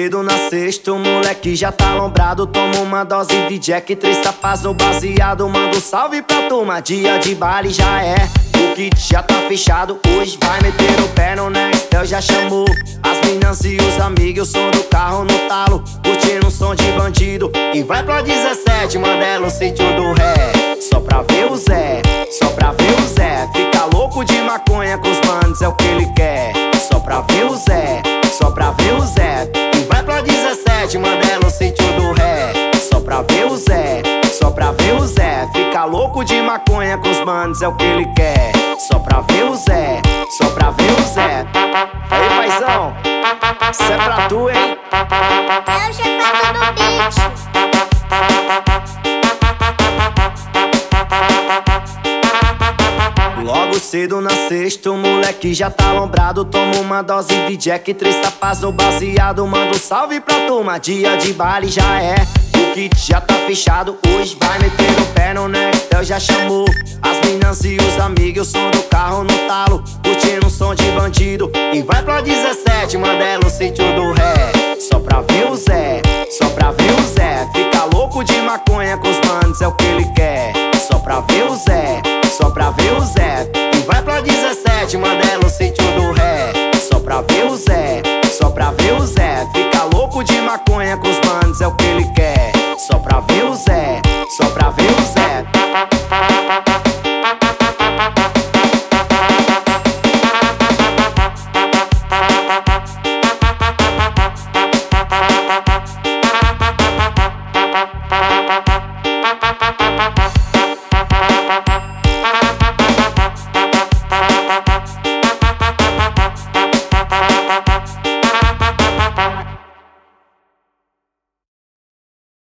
cedo na sexta, o moleque já tá alombrado. Toma uma dose de Jack, 3 tapas no baseado. Manda um salve pra turma, dia de baile já é. O kit já tá fechado, hoje vai meter o pé no Nextel, já chamou as meninas e os amigos, o som do carro no talo, curtindo um som de bandido. E vai pra 17, Mandela, o sítio do ré. Só pra ver o Zé, só pra ver o Zé. Fica louco de maconha com os manos, é o que ele quer. Só pra ver o Zé, só pra ver o Zé. E vai pra 17, Mandela, o sítio do ré. Só pra ver o Zé, só pra ver o Zé. Fica louco de maconha com os manos, é o que ele quer. Só pra ver o Zé, só pra ver o Zé. Aí, paizão, isso é pra tu, hein? É o G4 do beat. Logo cedo na sexta, o moleque já tá alombrado. Toma uma dose de Jack, 3 tapas no baseado. Manda um salve pra turma, dia de baile já é. O kit já tá fechado, hoje vai meter o pé no Nextel, já chamou as meninas e os amigos, o som do carro no talo, curtindo um som de bandido. E vai pra 17, Mandela, o sítio do ré. Só pra ver o Zé, só pra ver o Zé. Fica louco de maconha com os manos, é o que ele quer. Só pra ver o Zé, só pra ver o Zé. E vai pra 17, Mandela, o sítio do ré. Só pra ver o Zé, só pra ver o Zé. Fica louco de maconha com os manos, é o que ele quer. Só pra ver o Zé, só pra ver o Zé.